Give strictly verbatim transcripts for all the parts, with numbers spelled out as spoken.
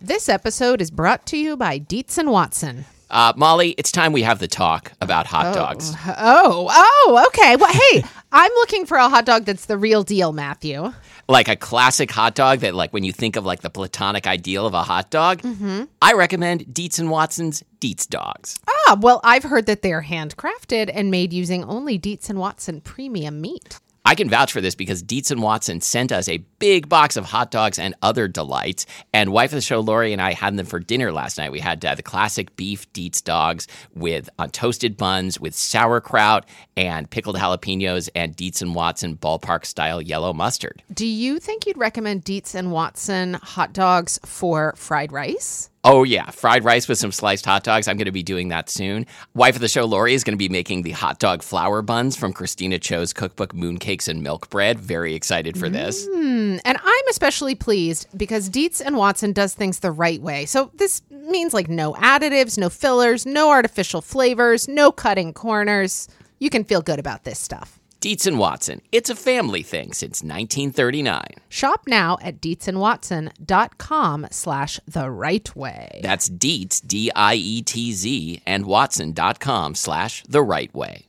This episode is brought to you by Dietz and Watson. Uh, Molly, it's time we have the talk about hot oh. dogs. Oh, oh, okay. Well, hey, I'm looking for a hot dog that's the real deal, Matthew. Like a classic hot dog that, like, when you think of, like, the platonic ideal of a hot dog, mm-hmm. I recommend Dietz and Watson's Dietz Dogs. Ah, well, I've heard that they're handcrafted and made using only Dietz and Watson premium meat. I can vouch for this because Dietz and Watson sent us a big box of hot dogs and other delights. And wife of the show, Lori, and I had them for dinner last night. We had uh, the classic beef Dietz dogs with on toasted buns with sauerkraut and pickled jalapenos and Dietz and Watson ballpark-style yellow mustard. Do you think you'd recommend Dietz and Watson hot dogs for fried rice? Oh, yeah. Fried rice with some sliced hot dogs. I'm going to be doing that soon. Wife of the show, Lori, is going to be making the hot dog flour buns from Christina Cho's cookbook, Mooncakes and Milk Bread. Very excited for this. Mm, and I'm especially pleased because Dietz and Watson does things the right way. So this means like no additives, no fillers, no artificial flavors, no cutting corners. You can feel good about this stuff. Dietz and Watson. It's a family thing since nineteen thirty-nine. Shop now at dietzandwatson.com slash the right way. That's Dietz, D I E T Z, and watson.com slash the right way.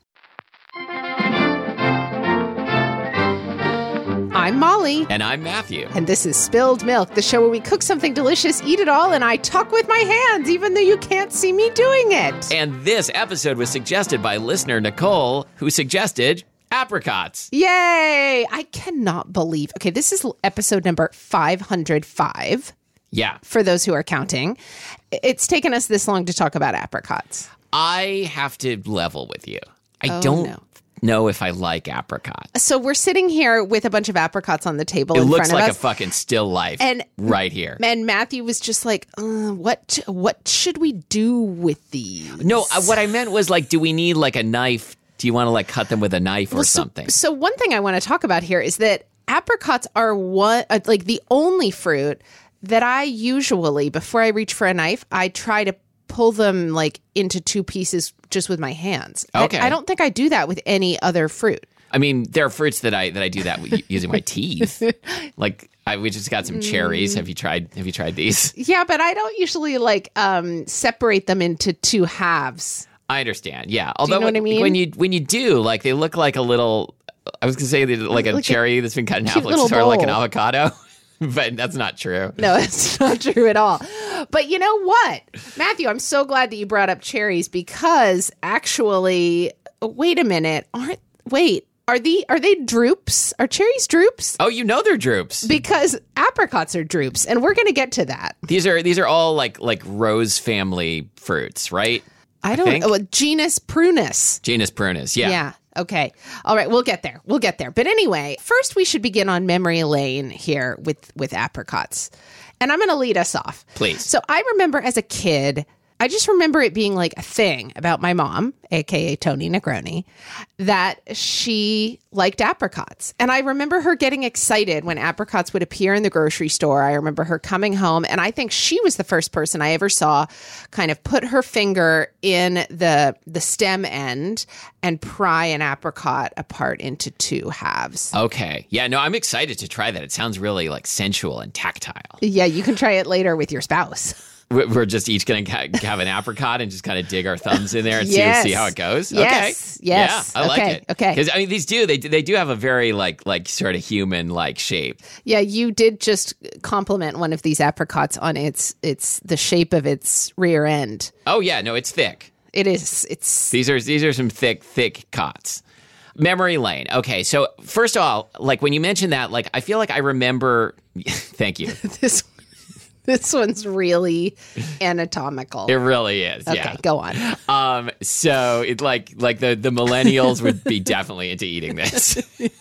I'm Molly. And I'm Matthew. And this is Spilled Milk, the show where we cook something delicious, eat it all, and I talk with my hands, even though you can't see me doing it. And this episode was suggested by listener Nicole, who suggested apricots. Yay! I cannot believe. Okay, this is episode number five hundred five. Yeah. For those who are counting. It's taken us this long to talk about apricots. I have to level with you. I oh, don't no. know if I like apricots. So we're sitting here with a bunch of apricots on the table it in front of us. It looks like a fucking still life and, right here. And Matthew was just like, uh, what, what should we do with these? No, uh, what I meant was like, do we need like a knife? Do you want to like cut them with a knife or well, something? So, so one thing I want to talk about here is that apricots are one uh, like the only fruit that I usually, before I reach for a knife, I try to pull them like into two pieces just with my hands. Okay. I, I don't think I do that with any other fruit. I mean, there are fruits that I that I do that with, using my teeth. Like I, we just got some cherries. Have you tried? Have you tried these? Yeah, but I don't usually like um, separate them into two halves. I understand. Yeah. Although you know when, what I mean? when you when you do, like they look like a little. I was gonna say they're like a like cherry a that's been cut in half, like little sort of like an bowl. avocado. But that's not true. No, it's not true at all. But you know what, Matthew? I'm so glad that you brought up cherries because actually, wait a minute. Aren't wait? Are the are they drupes? Are cherries drupes? Oh, you know they're drupes because apricots are drupes, and we're going to get to that. These are these are all like like rose family fruits, right? I don't know. Oh, genus Prunus. Genus Prunus, yeah. Yeah. Okay. All right. We'll get there. We'll get there. But anyway, first we should begin on memory lane here with, with apricots. And I'm going to lead us off. Please. So I remember as a kid, I just remember it being like a thing about my mom, a k a. Tony Negroni, that she liked apricots. And I remember her getting excited when apricots would appear in the grocery store. I remember her coming home, and I think she was the first person I ever saw kind of put her finger in the the stem end and pry an apricot apart into two halves. Okay. Yeah, no, I'm excited to try that. It sounds really like sensual and tactile. Yeah, you can try it later with your spouse. We're just each going to have an apricot and just kind of dig our thumbs in there and yes. see, see how it goes. Yes. Okay. Yes. Yeah, I okay. like it. Okay. Because I mean, these do they they do have a very like like sort of human like shape. Yeah, you did just compliment one of these apricots on its its the shape of its rear end. Oh yeah, no, it's thick. It is. It's these are these are some thick thick cots. Memory lane. Okay, so first of all, like when you mentioned that, like I feel like I remember. Thank you. this. This one's really anatomical. It really is. Okay, yeah. Go on. Um, so it like like the, the millennials would be definitely into eating this.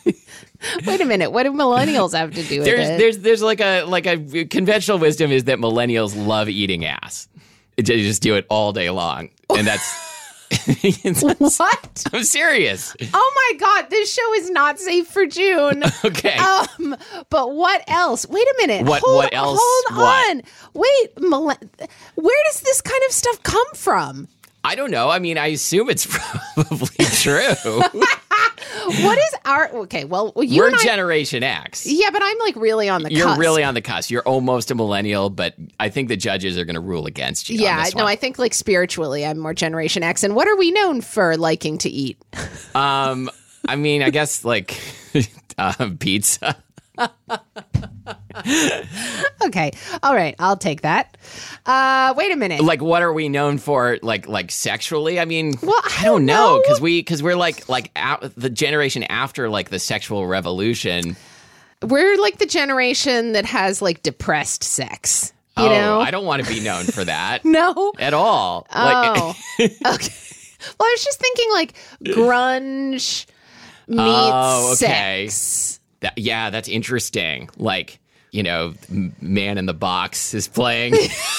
Wait a minute. What do millennials have to do with there's, it? There's there's like a like a conventional wisdom is that millennials love eating ass. They just do it all day long, and that's. What? I'm serious. Oh my God, this show is not safe for June. Okay. Um, but what else? Wait a minute. What? Hold, What else? Hold what? on. Wait, millen- where does this kind of stuff come from? I don't know. I mean, I assume it's probably true. What is our okay? Well, you We're and I, Generation X. yeah, but I'm like really on the You're cusp. really on the cusp. You're almost a millennial, but I think the judges are going to rule against you. Yeah, on this no, one. I think like spiritually, I'm more Generation X. And what are we known for liking to eat? Um, I mean, I guess like um, pizza. Okay, all right, I'll take that. Uh, wait a minute. Like, what are we known for? Like, like sexually? I mean, Well, I I don't don't know know. because we because we're like like out, the generation after like the sexual revolution. We're like the generation that has like depressed sex. You oh, know? I don't want to be known for that No. at all. Oh. Okay. Well, I was just thinking like grunge meets Oh, okay. sex. That, yeah, that's interesting. Like, you know, M- Man in the Box is playing.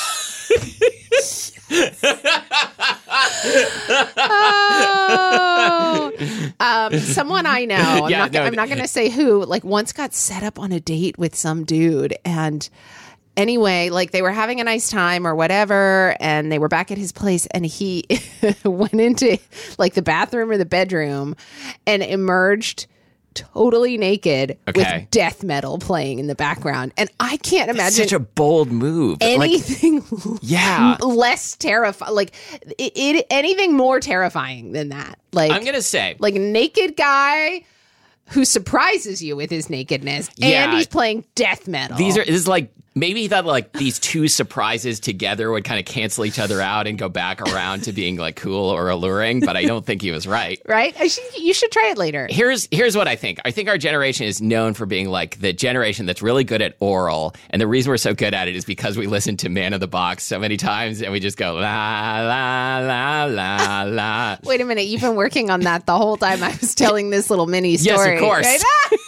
Oh, um, someone I know. I'm Yeah, not. no, I'm not going to say who. Like, once got set up on a date with some dude, and anyway, like they were having a nice time or whatever, and they were back at his place, and he went into like the bathroom or the bedroom, and emerged totally naked Okay. with death metal playing in the background, and I can't That's imagine such a bold move. Like, anything yeah. less terrifying, like it, it anything more terrifying than that. Like I'm going to say. like naked guy who surprises you with his nakedness, Yeah. and he's playing death metal. These are this is like maybe he thought like these two surprises together would kind of cancel each other out and go back around to being like cool or alluring, but I don't think he was right. right. I should, you should try it later. Here's here's what I think. I think our generation is known for being like the generation that's really good at oral, and the reason we're so good at it is because we listen to Man in the Box so many times, and we just go la la la la la. Wait a minute, you've been working on that the whole time I was telling this little mini Yes, story. of course. Right?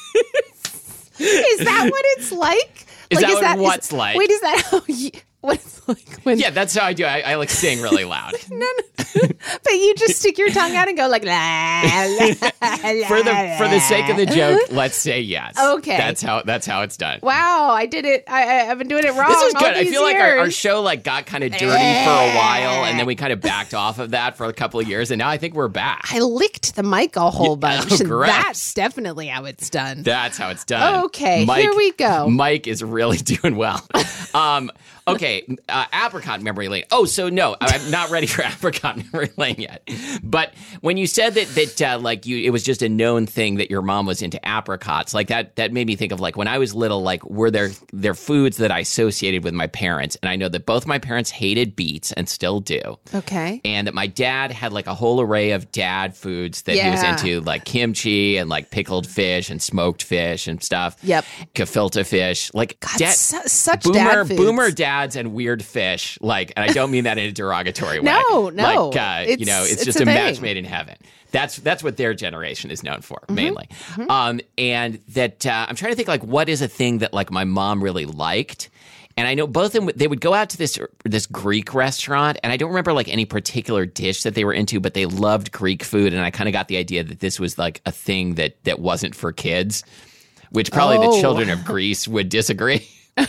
Is that what it's like? Is like, that what what's like? Wait, is that how you, what it's like when? Yeah, that's how I do. I, I like sing really loud. No, no. But you just stick your tongue out and go like la la la. For the for the sake of the joke, let's say yes. Okay. That's how that's how it's done. Wow, I did it. I, I, I've been doing it wrong. This is all good. I these feel like our, our years. show like got kind of dirty for a while, and then we kind of backed off of that for a couple of years, and now I think we're back. I licked the mic a whole bunch. oh, and gross. that's definitely how it's done. That's how it's done. Okay, here we go. Mike is really doing well. Um, okay, uh, apricot memory lane. Oh, so no, I'm not ready for apricot memory lane yet. But when you said that that uh, like you, it was just a known thing that your mom was into apricots. Like that, that made me think of like when I was little. Like were there there foods that I associated with my parents, and I know that both my parents hated beets and still do. Okay. And that my dad had like a whole array of dad foods that he was Yeah. into, like kimchi and like pickled fish and smoked fish and stuff. Yep. Gefilte fish. Like God, dad, su- such boomer, dad foods. boomer dads and weird fish. Like, and I don't mean that in a derogatory way. No, no. Like, uh, It's- you know, it's, it's just a a, match thing. made in heaven. That's that's what their generation is known for, Mm-hmm. mainly. Um, and that uh, I'm trying to think like what is a thing that like my mom really liked. And I know both of them, they would go out to this this Greek restaurant, and I don't remember like any particular dish that they were into, but they loved Greek food, and I kind of got the idea that this was like a thing that that wasn't for kids, which probably Oh. the children of Greece would disagree.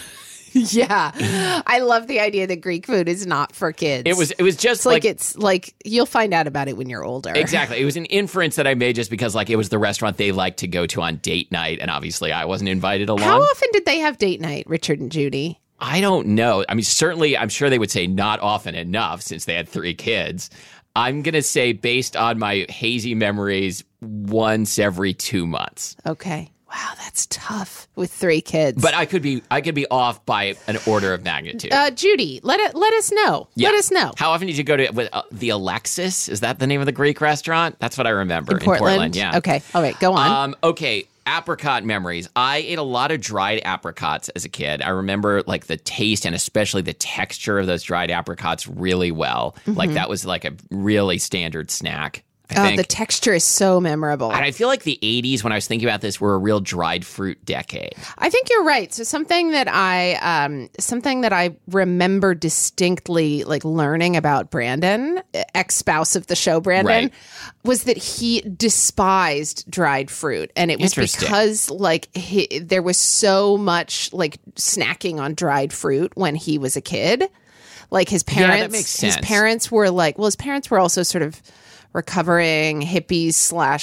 Yeah. I love the idea that Greek food is not for kids. It was it was just It's like, like, it's like you'll find out about it when you're older. exactly. It was an inference that I made just because like it was the restaurant they liked to go to on date night, and obviously I wasn't invited along. How often did they have date night, Richard and Judy? I don't know. I mean, certainly, I'm sure they would say not often enough since they had three kids. I'm going to say, based on my hazy memories, once every two months. Okay. Wow, that's tough with three kids. But I could be, I could be off by an order of magnitude. uh, Judy, let it let us know. Yeah. Let us know. How often did you go to with, uh, the Alexis? Is that the name of the Greek restaurant? That's what I remember in In Portland? Yeah. Okay. All right. Go on. Um, okay, apricot memories. I ate a lot of dried apricots as a kid. I remember like the taste and especially the texture of those dried apricots really well. Like that was like a really standard snack. I oh, think. the texture is so memorable. And I feel like the eighties, when I was thinking about this, were a real dried fruit decade. I think you're right. So something that I um, something that I remember distinctly, like learning about Brandon, ex-spouse of the show, Brandon, Right. was that he despised dried fruit, and it was Interesting. because like he, there was so much like snacking on dried fruit when he was a kid. Like his that parents, makes his sense. parents were like, well, his parents were also sort of recovering hippies slash like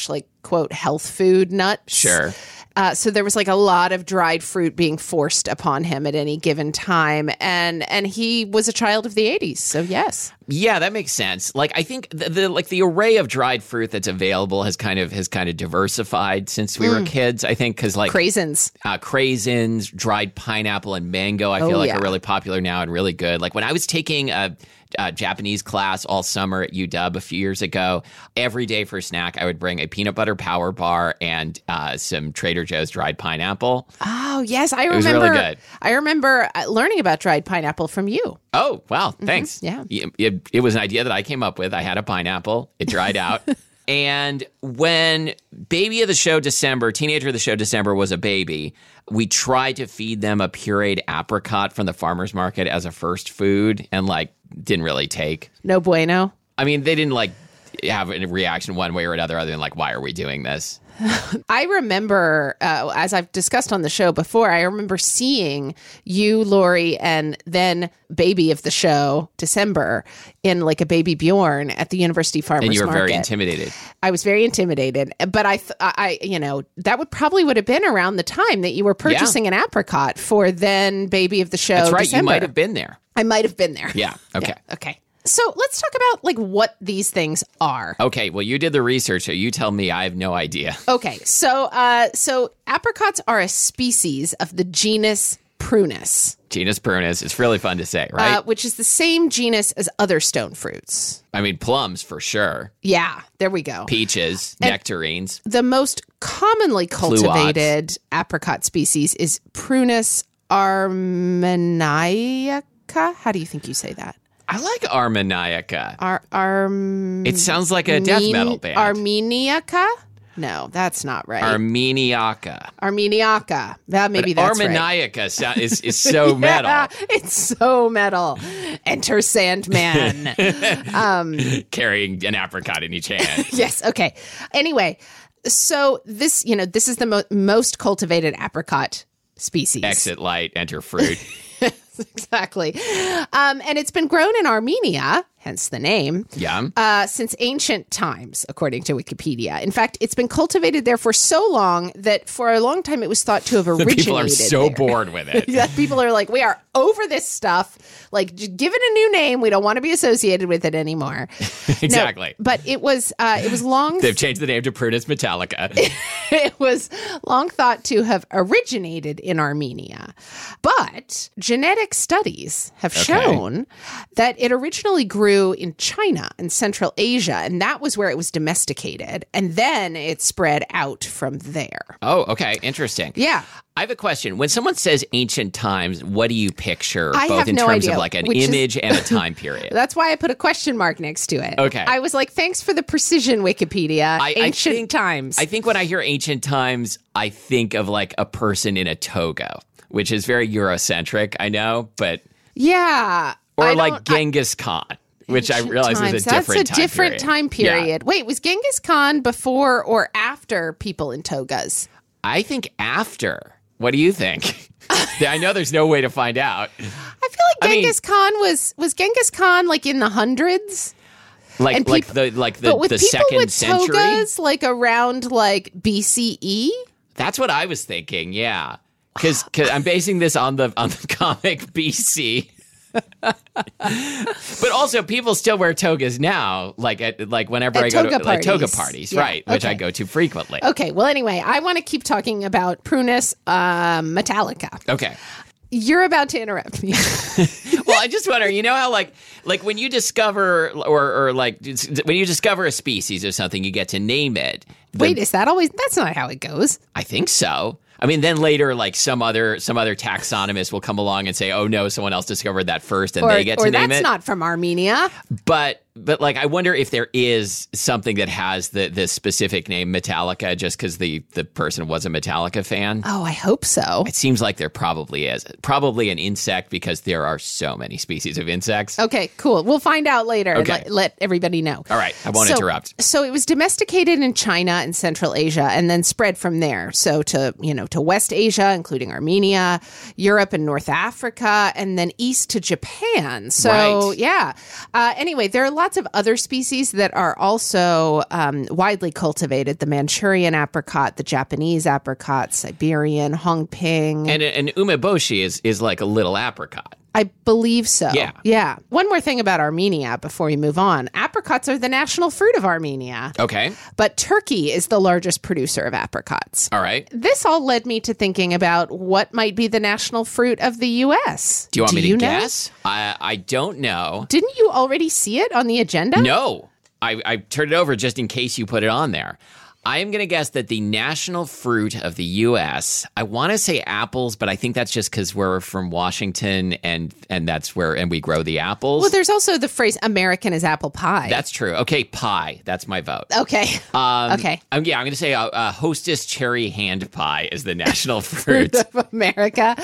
quote, health food nuts. Sure. Uh, so there was like a lot of dried fruit being forced upon him at any given time. And and he was a child of the eighties. So yes. Yeah, that makes sense. Like I think the, the like the array of dried fruit that's available has kind of has kind of diversified since we mm. were kids. I think because like craisins, uh, craisins, dried pineapple, and mango. I feel oh, like yeah. are really popular now and really good. Like when I was taking a, a Japanese class all summer at U W a few years ago, every day for a snack I would bring a peanut butter power bar and uh, some Trader Joe's dried pineapple. Oh yes, I it remember. Was really good. I remember learning about dried pineapple from you. Oh wow, thanks. Mm-hmm. Yeah, it, it, it was an idea that I came up with. I had a pineapple. It dried out. And when baby of the show December, teenager of the show December was a baby, we tried to feed them a pureed apricot from the farmer's market as a first food and like didn't really take. No bueno. I mean, they didn't like have a reaction one way or another other than like, why are we doing this? I remember, uh, as I've discussed on the show before, I remember seeing you, Lori, and then baby of the show, December, in like a baby Bjorn at the University Farmers Market. And you were Market. very intimidated. I was very intimidated. But I, th- I, you know, that would probably would have been around the time that you were purchasing yeah. an apricot for then baby of the show, That's right. December. You might have been there. I might have been there. Yeah. Okay. Yeah, okay. So let's talk about like what these things are. Okay, well, you did the research, so you tell me. I have no idea. Okay, so uh, so apricots are a species of the genus Prunus. Genus Prunus. It's really fun to say, right? Uh, which is the same genus as other stone fruits. I mean, plums for sure. Yeah, there we go. Peaches, and nectarines. The most commonly cultivated Fluots. apricot species is Prunus armeniaca. How do you think you say that? I like Armeniaca. Ar- Arm- it sounds like a death metal band. Armeniaca? No, that's not right. Armeniaca. Armeniaca. That maybe but that's Armeniaca right. so, is is so yeah, metal. It's so metal. Enter Sandman. um, Carrying an apricot in each hand. Yes. Okay. Anyway, so this, you know, this is the mo- most cultivated apricot species. Exit light, enter fruit. Exactly. Um, and it's been grown in Armenia, hence the name, yeah. uh, since ancient times, according to Wikipedia. In fact, it's been cultivated there for so long that for a long time it was thought to have originated People are so there. bored with it. Yeah, people are like, we are over this stuff. Like, just give it a new name. We don't want to be associated with it anymore. Exactly. No, but it was uh, it was long. They've changed the name to Prunus metallica. It was long thought to have originated in Armenia. But genetic studies have Okay. shown that it originally grew in China and Central Asia, and that was where it was domesticated. And then it spread out from there. Oh, okay. Interesting. Yeah. I have a question. When someone says ancient times, what do you picture, I both have in no terms idea, of like an which is- image and a time period? That's why I put a question mark next to it. Okay. I was like, thanks for the precision, Wikipedia. I- I Ancient think- times. I think when I hear ancient times, I think of like a person in a toga, which is very Eurocentric, I know, but yeah. or I like don't- I- Genghis Khan, which I Ancient realize times. is a different That's a time different period. time period. Yeah. Wait, was Genghis Khan before or after people in togas? I think after. What do you think? I know there's no way to find out. I feel I like mean- Genghis Khan was was Genghis Khan like in the hundreds, Like And like peop- the like the, but with the people second with century. togas like around like B C E. That's what I was thinking. Yeah, because I'm basing this on the on the comic B C. But also, people still wear togas now. Like at, like whenever At I go toga to like toga parties. parties, Yeah, right? Which I okay. go to frequently. Okay, well, anyway, I want to keep talking about Prunus uh, metallica. Okay. You're about to interrupt me. Well, I just wonder, you know how like like when you discover or or like when you discover a species or something, you get to name it. The- Wait, is that always? That's not how it goes. I think so. I mean, then later, like some other some other taxonomist will come along and say, "Oh no, someone else discovered that first, and Or, they get to or name that's it." not from Armenia. But but like, I wonder if there is something that has the the specific name Metallica, just because the the person was a Metallica fan. Oh, I hope so. It seems like there probably is. Probably an insect, because there are so many species of insects. Okay, cool. We'll find out later and Okay. let, let everybody know. All right, I won't So- interrupt. So it was domesticated in China and Central Asia and then spread from there. So to, you know, to West Asia, including Armenia, Europe and North Africa, and then east to Japan. So, Right. yeah. Uh, anyway, there are lots of other species that are also um, widely cultivated. The Manchurian apricot, the Japanese apricot, Siberian, Hongping. And an umeboshi is, is like a little apricot. I believe so. Yeah. Yeah. One more thing about Armenia before we move on. Apricots are the national fruit of Armenia. Okay. But Turkey is the largest producer of apricots. All right. This all led me to thinking about what might be the national fruit of the U S. Do you want Do me to you know? guess? I, I don't know. Didn't you already see it on the agenda? No. I, I turned it over just in case you put it on there. I am going to guess that the national fruit of the U S, I want to say apples, but I think that's just because we're from Washington and and that's where, and we grow the apples. Well, there's also the phrase American is apple pie. That's true. Okay, pie. That's my vote. Okay. Um, okay. Um, yeah, I'm going to say uh, uh, Hostess cherry hand pie is the national fruit. Fruit of America.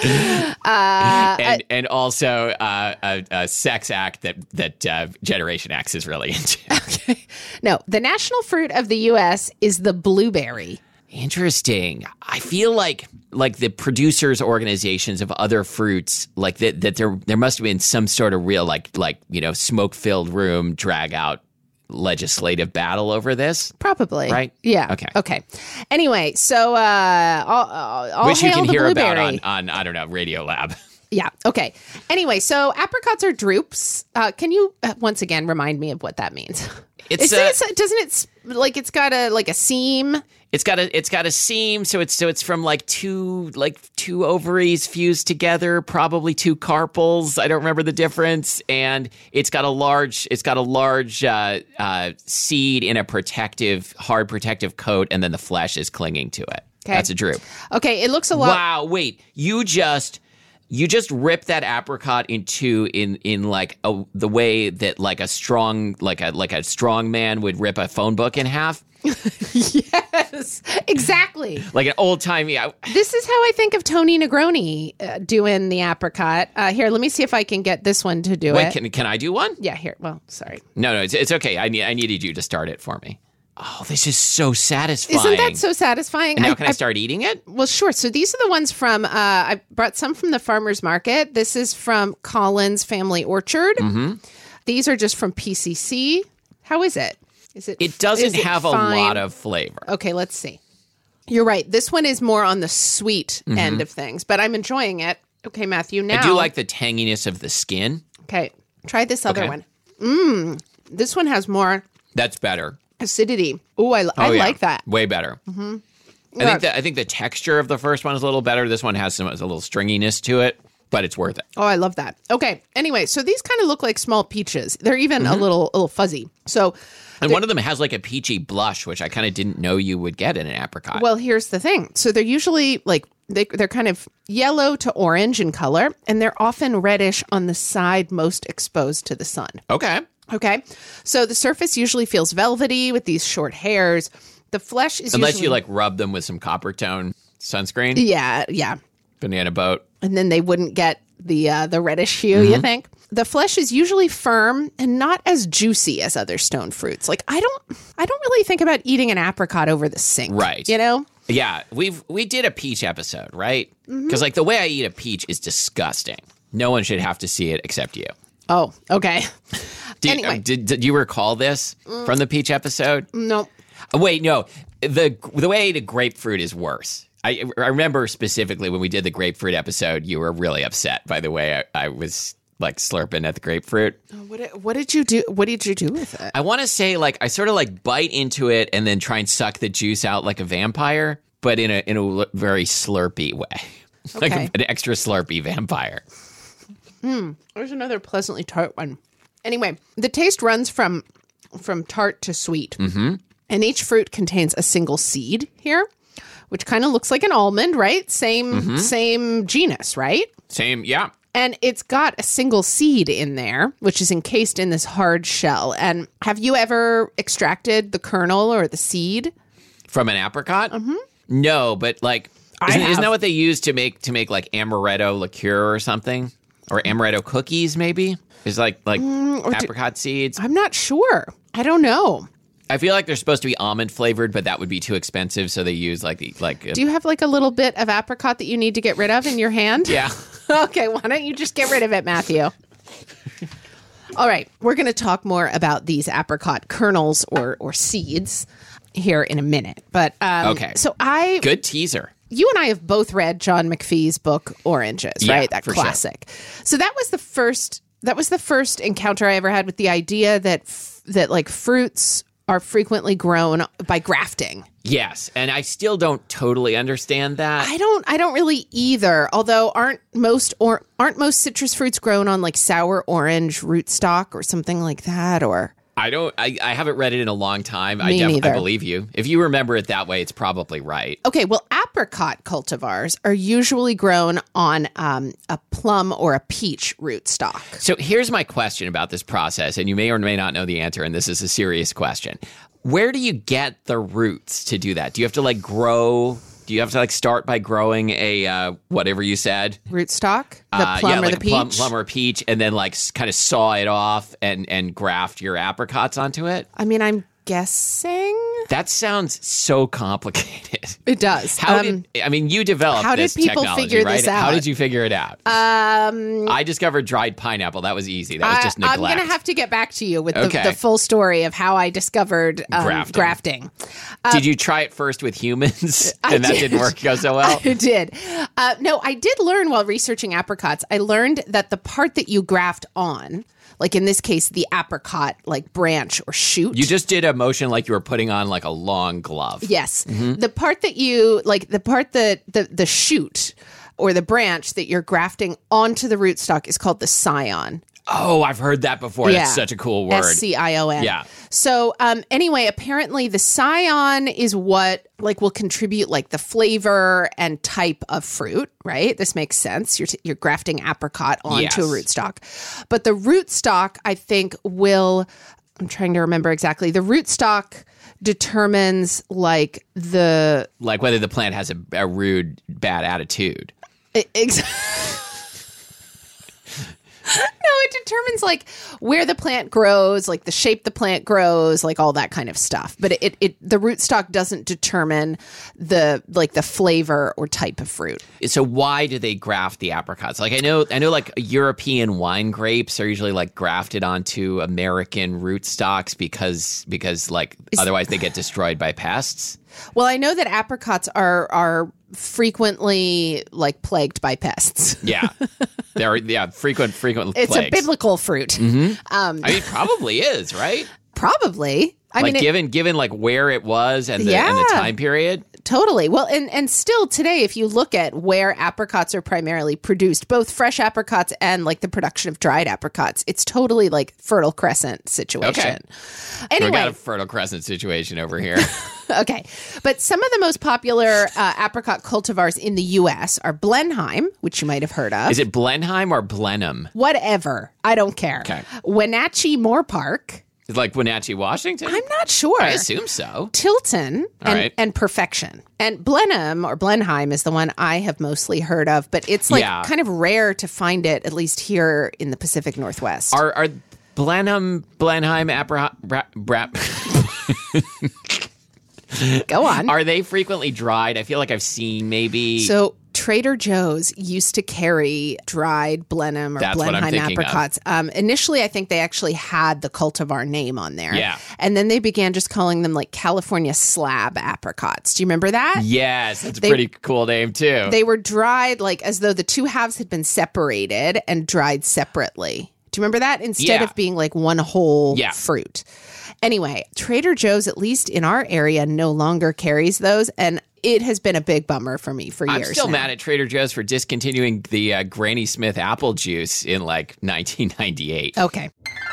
Uh, and and also uh, a, a sex act that, that uh, Generation X is really into. okay. No, the national fruit of the U S is the blueberry. Interesting. I feel like like the producers' organizations of other fruits, like that that there there must have been some sort of real like like you know smoke filled room drag out legislative battle over this. Probably. Right? Yeah. Okay. Okay. Anyway, so uh, all, all, all which you hail can the hear blueberry. about on, on I don't know Radio Lab. Yeah. Okay. Anyway, so apricots are drupes. Uh, can you uh, once again remind me of what that means? It's Is uh, it, doesn't it s- like it's got a like a seam? It's got a it's got a seam, so it's so it's from like two like two ovaries fused together, probably two carpels. I don't remember the difference, and it's got a large it's got a large uh, uh, seed in a protective hard protective coat, and then the flesh is clinging to it. Okay. That's a drupe. Okay, it looks a lot. Wow! Wait, you just. You just rip that apricot in two in in like a, the way that like a strong like a like a strong man would rip a phone book in half. Yes, exactly. Like an old timey. This is how I think of Tony Negroni uh, doing the apricot. Uh, here, let me see if I can get this one to do Wait, it. can can I do one? Yeah, here. Well, sorry. No, no, it's it's okay. I need I needed you to start it for me. Oh, this is so satisfying. Isn't that so satisfying? And now I, can I, I start eating it? Well, sure. So these are the ones from, uh, I brought some from the farmer's market. This is from Collins Family Orchard. Mm-hmm. These are just from P C C. How is it? Is it? It doesn't is it have fine? a lot of flavor. Okay, let's see. You're right. This one is more on the sweet Mm-hmm. end of things, but I'm enjoying it. Okay, Matthew, now. I do like the tanginess of the skin. Okay, try this other Okay. one. Mmm. This one has more That's better. acidity. Ooh, I, I Oh, yeah. like that. Way better. Mm-hmm. I Yeah. think that I think the texture of the first one is a little better. This one has some a little stringiness to it, but it's worth it. Oh, I love that. Okay. Anyway, so these kind of look like small peaches. They're even a little, a little fuzzy. So, And one of them has like a peachy blush, which I kind of didn't know you would get in an apricot. well, here's the thing. So they're usually like they, they're kind of yellow to orange in color, and they're often reddish on the side most exposed to the sun. okay. Okay. So the surface usually feels velvety with these short hairs. The flesh is Unless usually, you like rub them with some copper tone sunscreen, yeah, yeah. banana boat. And then they wouldn't get the uh, the reddish hue, Mm-hmm. you think? The flesh is usually firm and not as juicy as other stone fruits. Like I don't I don't really think about eating an apricot over the sink. Right. You know? Yeah, we've we did a peach episode, right? Because Mm-hmm. like the way I eat a peach is disgusting. No one should have to see it except you. Oh, okay. Did, Anyway. uh, did, did you recall this from the peach episode? No. Uh, wait, no. The the way I eat a grapefruit is worse. I, I remember specifically when we did the grapefruit episode, you were really upset by the way I, I was like slurping at the grapefruit. What did, what did you do? What did you do with it? I want to say like I sort of like bite into it and then try and suck the juice out like a vampire, but in a in a very slurpy way, like Okay. a, an extra slurpy vampire. There's another pleasantly tart one. Anyway, the taste runs from from tart to sweet. Mm-hmm. And each fruit contains a single seed here, which kind of looks like an almond, right? Same Mm-hmm. same genus, right? Same, yeah. And it's got a single seed in there, which is encased in this hard shell. And have you ever extracted the kernel or the seed? From an apricot? Mm-hmm. No, but like, I isn't, isn't have. that what they use to make to make like amaretto liqueur or something, or amaretto cookies? Maybe is like like Mm, or do- apricot seeds. I'm not sure. I don't know. I feel like they're supposed to be almond flavored, but that would be too expensive, so they use like the like. uh, Do you have like a little bit of apricot that you need to get rid of in your hand? yeah. Okay, why don't you just get rid of it, Matthew? All right, we're going to talk more about these apricot kernels or or seeds here in a minute. But um, Okay. so I, Good teaser. you and I have both read John McPhee's book Oranges, Yeah, right? That for sure. classic. So that was the first. That was the first encounter I ever had with the idea that f- that like fruits are frequently grown by grafting. Yes, and I still don't totally understand that. I don't I don't really either. Although aren't most or aren't most citrus fruits grown on like sour orange rootstock or something like that, or I don't. I, I haven't read it in a long time. I, Me def- neither. I believe you. If you remember it that way, it's probably right. Okay, well, apricot cultivars are usually grown on um, a plum or a peach rootstock. So here's my question about this process, and you may or may not know the answer, and this is a serious question. Where do you get the roots to do that? Do you have to like grow? Do you have to like start by growing a uh, whatever you said? Rootstock, the Uh, plum yeah, or like the a peach. plum, plum or peach, and then like kind of saw it off and and graft your apricots onto it. I mean, I'm guessing That sounds so complicated. it does. How Um, did I mean you developed how did this people technology, figure right? this How out? did you figure it out? um, I discovered dried pineapple. That was easy. That was I- just I'm neglect. going to have to get back to you with Okay. the, the full story of how I discovered um, Grafting. grafting. Did you try it first with humans, I and that did. didn't work go so well? I did. Uh, no, I did learn while researching apricots. I learned that the part that you graft on, like in this case, the apricot like branch or shoot. You just did a motion like you were putting on like a long glove. Yes. Mm-hmm. The part that you like, the part that the, the shoot or the branch that you're grafting onto the rootstock is called the scion. Oh, I've heard that before. Yeah. That's such a cool word. S C I O N. Yeah. So um, anyway, apparently the scion is what like will contribute like the flavor and type of fruit, right? This makes sense. You're t- you're grafting apricot onto Yes. a rootstock, but the rootstock I think will. I'm trying to remember exactly. The rootstock determines like the Like whether the plant has a, a rude, bad attitude. ex- No, it determines like where the plant grows, like the shape the plant grows, like all that kind of stuff. But it, it the rootstock doesn't determine the like the flavor or type of fruit. So why do they graft the apricots? Like I know, I know, like European wine grapes are usually like grafted onto American rootstocks because because like otherwise they get destroyed by pests. Well, I know that apricots are are frequently like plagued by pests. Yeah, they're yeah frequent frequent. It's plagues. a biblical fruit. Um, I mean, it probably is, right? Probably. I like mean, it- given given like where it was and the, and the Yeah. time period. Totally. Well, and, and still today, if you look at where apricots are primarily produced, both fresh apricots and like the production of dried apricots, it's totally like Fertile Crescent situation. We Anyway, got a Fertile Crescent situation over here. okay. But some of the most popular uh, apricot cultivars in the U S are Blenheim, which you might have heard of. Is it Blenheim or Blenheim? Whatever. I don't care. Okay. Wenatchee Moore Park. It's like Wenatchee, Washington? I'm not sure. I assume so. Tilton All and, right. and Perfection. And Blenheim or Blenheim is the one I have mostly heard of, but it's like Yeah. kind of rare to find it, at least here in the Pacific Northwest. Are are Blenheim, Blenheim, Apra, bra, bra, Go on. are they frequently dried? I feel like I've seen maybe. So Trader Joe's used to carry dried Blenheim or That's what I'm Blenheim thinking of. apricots. Um, initially, I think they actually had the cultivar name on there. Yeah. And then they began just calling them like California slab apricots. Do you remember that? Yes, that's a They- pretty cool name too. They were dried like as though the two halves had been separated and dried separately. Do you remember that? Instead Yeah. of being like one whole Yeah. fruit. Anyway, Trader Joe's, at least in our area, no longer carries those. And it has been a big bummer for me for I'm years. still now. mad at Trader Joe's for discontinuing the uh, Granny Smith apple juice in like nineteen ninety-eight. Okay.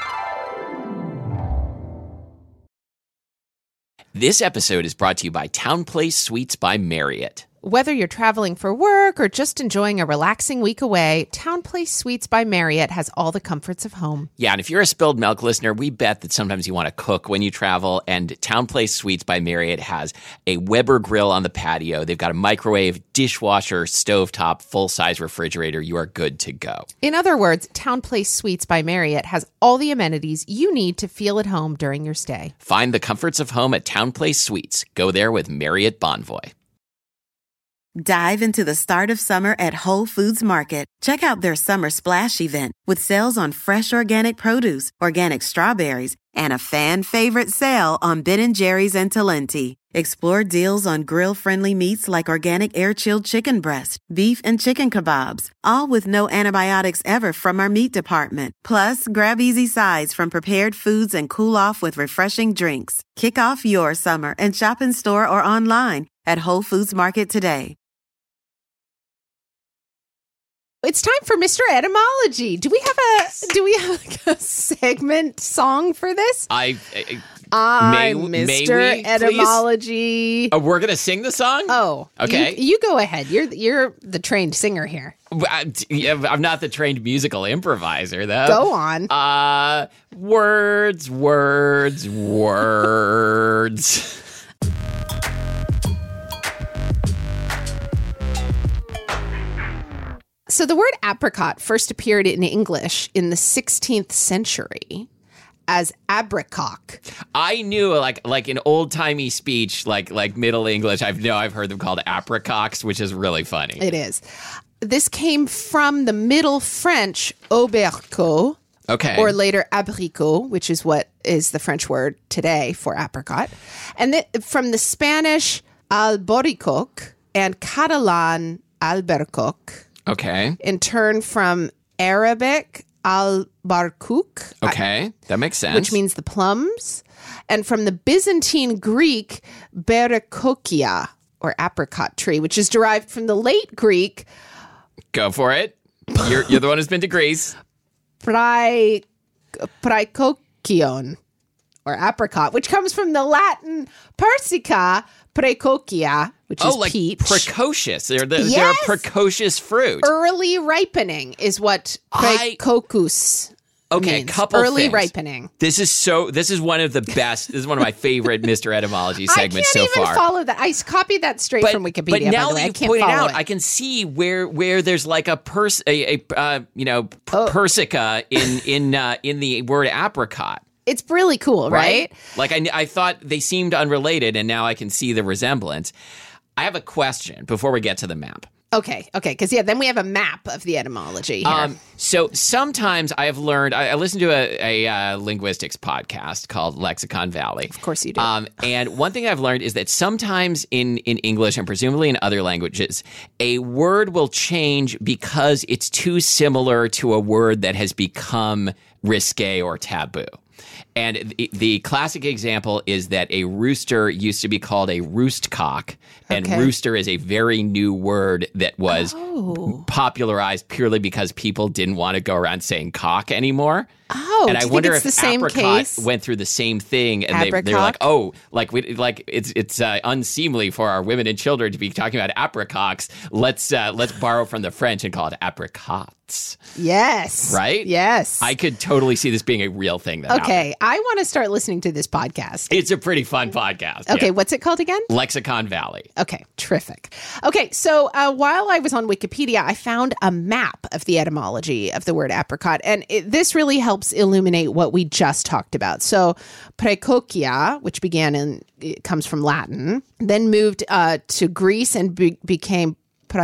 This episode is brought to you by Town Place Suites by Marriott. Whether you're traveling for work or just enjoying a relaxing week away, Town Place Suites by Marriott has all the comforts of home. Yeah, and if you're a Spilled Milk listener, we bet that sometimes you want to cook when you travel, and Town Place Suites by Marriott has a Weber grill on the patio. They've got a microwave, dishwasher, stovetop, full-size refrigerator. You are good to go. In other words, Town Place Suites by Marriott has all the amenities you need to feel at home during your stay. Find the comforts of home at Town Place Suites. Go there with Marriott Bonvoy. Dive into the start of summer at Whole Foods Market. Check out their Summer Splash event with sales on fresh organic produce, organic strawberries, and a fan-favorite sale on Ben and Jerry's and Talenti. Explore deals on grill-friendly meats like organic air-chilled chicken breast, beef and chicken kebabs, all with no antibiotics ever from our meat department. Plus, grab easy sides from prepared foods and cool off with refreshing drinks. Kick off your summer and shop in store or online at Whole Foods Market today. It's time for Mister Etymology. Do we have a do we have like a segment song for this? I, I may, Mister may we, Etymology. Oh, we're gonna sing the song. Oh, okay. You, you go ahead. You're you're the trained singer here. I'm not the trained musical improviser, though. Go on. Uh, words, words, words. So the word apricot first appeared in English in the sixteenth century as abricock. I knew, like, like in old timey speech, like like Middle English. I know I've heard them called apricocks, which is really funny. It is. This came from the Middle French aubercot, okay, or later abricot, which is what is the French word today for apricot, and th- from the Spanish alboricoque and Catalan albercoque. Okay. In turn from Arabic al-barkuk. Okay, that makes sense. Which means the plums. And from the Byzantine Greek berikokia, or apricot tree, which is derived from the late Greek. Go for it. You're, you're the one who's been to Greece. Prai, praikokion, or apricot, which comes from the Latin persica praecocia, which oh, is like peach. Precocious. They're, the, Yes! they're a precocious fruit. Early ripening is what I- praecocus Okay, means. a couple Early things. ripening. This is so. This is one of the best. This is one of my favorite Mister Etymology segments I can't so even far. follow that. I copied that straight But, from Wikipedia. but now by the way. that I you can't pointed follow out, it. I can see where where there's like a pers a, a uh, you know p- Oh. persica in in uh, in the word apricot. It's really cool, right? Like I, I thought they seemed unrelated, and now I can see the resemblance. I have a question before we get to the map. Okay, okay, because yeah, then we have a map of the etymology here. Um, so sometimes I have learned. I, I listened to a, a uh, linguistics podcast called Lexicon Valley. Of course you do. Um, and one thing I've learned is that sometimes in in English and presumably in other languages, a word will change because it's too similar to a word that has become risque or taboo. And the, the classic example is that a rooster used to be called a roostcock, and Okay. rooster is a very new word that was Oh. popularized purely because people didn't want to go around saying cock anymore. Oh, and do I you wonder think it's if the same apricot case? went through the same thing, and they, they were like, Abricock? "Oh, like we like it's it's uh, unseemly for our women and children to be talking about apricocks. Let's uh, let's borrow from the French and call it apricots." Yes. Right? Yes. I could totally see this being a real thing. That happened. okay, I want to start listening to this podcast. It's a pretty fun podcast. Okay, yeah. what's it called again? Lexicon Valley. Okay, terrific. Okay, so uh, while I was on Wikipedia, I found a map of the etymology of the word apricot, and it, this really helps illuminate what we just talked about. So, praecocia, which began in, it comes from Latin, then moved uh, to Greece and be- became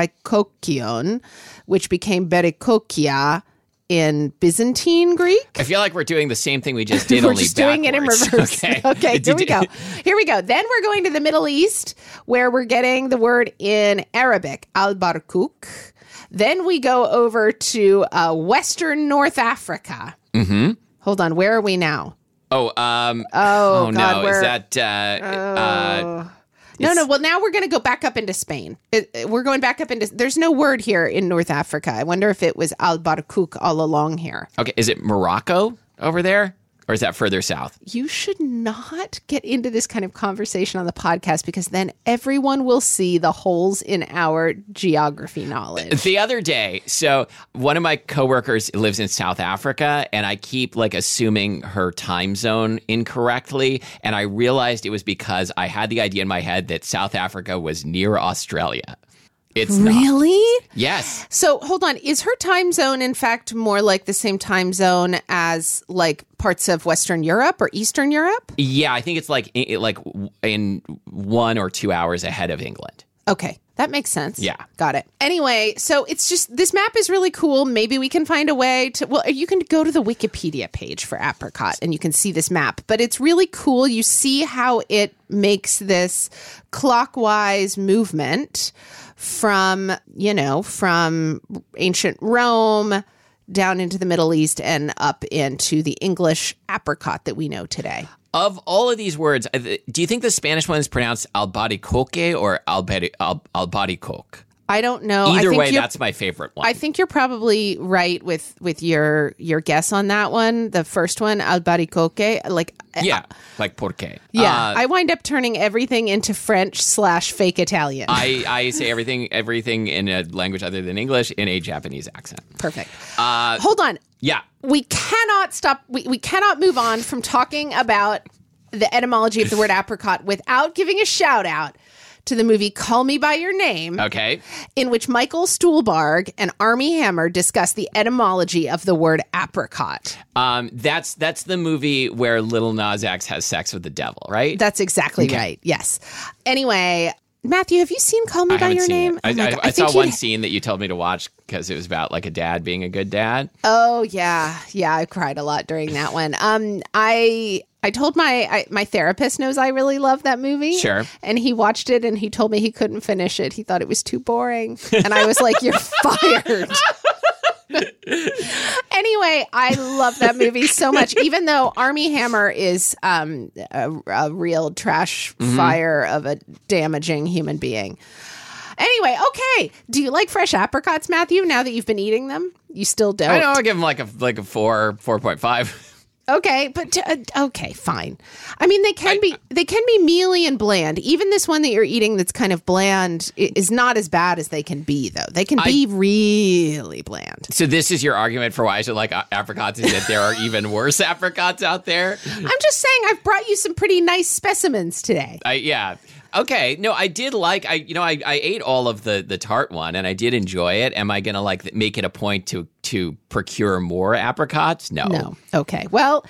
praecokion, which became berikokia in Byzantine Greek. I feel like we're doing the same thing we just did, We're only just doing it in backwards. reverse. Okay, Okay, Did- here we go. Here we go. Then we're going to the Middle East, where we're getting the word in Arabic, al-barkuk. Then we go over to uh, Western North Africa. Mm-hmm. Hold on, where are we now? Oh, um, Oh, oh God, no, where- is that? Uh, uh, No, it's- no. Well, now we're going to go back up into Spain. It- it- we're going back up into. There's no word here in North Africa. I wonder if it was al-barkuk all along here. Okay, is it Morocco over there, or is that further south? You should not get into this kind of conversation on the podcast because then everyone will see the holes in our geography knowledge. The other day, so one of my coworkers lives in South Africa, and I keep like assuming her time zone incorrectly, and I realized it was because I had the idea in my head that South Africa was near Australia. It's not. Really? Yes. So hold on. Is her time zone, in fact, more like the same time zone as like parts of Western Europe or Eastern Europe? Yeah, I think it's like i- like in one or two hours ahead of England. Okay. That makes sense. Yeah. Got it. Anyway, so it's just, this map is really cool. Maybe we can find a way to, well, you can go to the Wikipedia page for apricot and you can see this map, but it's really cool. You see how it makes this clockwise movement from, you know, from ancient Rome down into the Middle East and up into the English apricot that we know today. Of all of these words, do you think the Spanish one is pronounced albaricoque or alberi- al- albaricoque? I don't know. Either I think way, that's my favorite one. I think you're probably right with, with your your guess on that one. The first one, albaricoque. Like, yeah, uh, like porque. Yeah, Uh, I wind up turning everything into French slash fake Italian. I, I say everything everything in a language other than English in a Japanese accent. Perfect. Uh, Hold on. Yeah. We cannot stop. We, we cannot move on from talking about the etymology of the word apricot without giving a shout out to the movie Call Me By Your Name, Okay. in which Michael Stuhlbarg and Armie Hammer discuss the etymology of the word apricot. Um, that's that's the movie where Lil Nas X has sex with the devil, right? That's exactly Okay. right. Yes. Anyway, Matthew, have you seen Call Me I By haven't Your seen Name? it. I, Oh my I, God. I saw think one you'd- scene that you told me to watch because it was about like a dad being a good dad. Oh yeah, yeah. I cried a lot during that one. Um, I I told my I, my therapist knows I really love that movie. Sure. And he watched it and he told me he couldn't finish it. He thought it was too boring. And I was like, "You're fired." Anyway, I love that movie so much. Even though Armie Hammer is um, a, a real trash Mm-hmm. fire of a damaging human being. Anyway, okay. Do you like fresh apricots, Matthew? Now that you've been eating them, you still don't. I know. I give him like a like a four four point five. Okay, but uh, okay, fine. I mean, they can be they can be mealy and bland. Even this one that you're eating that's kind of bland i- is not as bad as they can be, though. They can be really bland. So this is your argument for why I should like a- apricots is that there are even worse apricots out there. I'm just saying, I've brought you some pretty nice specimens today. I yeah. Okay. No, I did like I you know I, I ate all of the the tart one and I did enjoy it. Am I going to like make it a point to to procure more apricots? No. No. Okay. Well,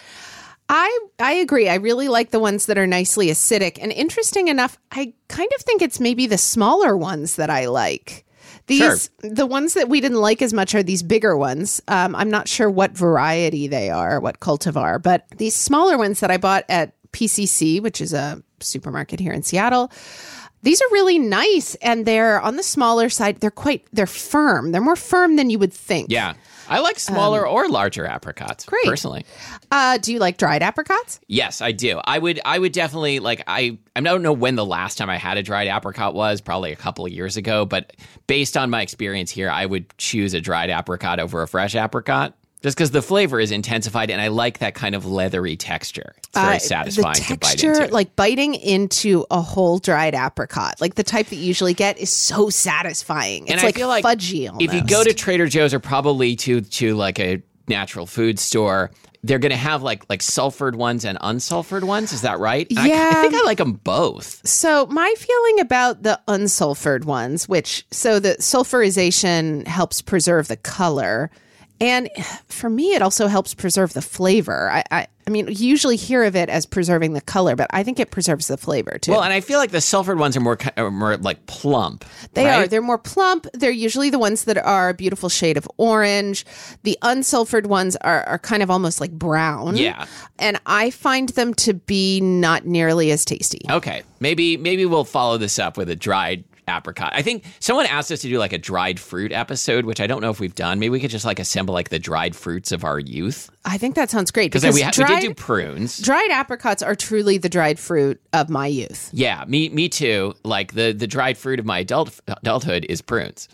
I I agree. I really like the ones that are nicely acidic. And interesting enough, I kind of think it's maybe the smaller ones that I like. These the ones that we didn't like as much are these bigger ones. Um, I'm not sure what variety they are, what cultivar, but these smaller ones that I bought at P C C, which is a supermarket here in Seattle. These are really nice, and they're on the smaller side. They're quite, they're firm. They're more firm than you would think. Yeah. I like smaller or larger apricots. great. Personally. Uh, do you like dried apricots? Yes, I do. I would I would definitely like I I don't know when the last time I had a dried apricot was, probably a couple of years ago, but based on my experience here, I would choose a dried apricot over a fresh apricot. Just because the flavor is intensified, and I like that kind of leathery texture. It's very Uh, satisfying the to bite texture, into. like biting into a whole dried apricot, like the type that you usually get, is so satisfying. It's and like I feel like fudgy almost. if you go to Trader Joe's or probably to to like a natural food store, they're going to have like like sulfured ones and unsulfured ones. Is that right? And I- Yeah. I, think I like them both. So my feeling about the unsulfured ones, which so the sulfurization helps preserve the color. And for me, it also helps preserve the flavor. I, I, I mean, you usually hear of it as preserving the color, but I think it preserves the flavor too. Well, and I feel like the sulfured ones are more ki- are more like plump. They right? are. They're more plump. They're usually the ones that are a beautiful shade of orange. The unsulfured ones are, are kind of almost like brown. Yeah. And I find them to be not nearly as tasty. Okay, maybe maybe we'll follow this up with a dried apricot. I think someone asked us to do like a dried fruit episode, which I don't know if we've done. Maybe we could just like assemble like the dried fruits of our youth. I think that sounds great. Because Because we, ha- dried, we did do prunes. dried apricots are truly the dried fruit of my youth. Yeah, me me too. Like the the dried fruit of my adult adulthood is prunes.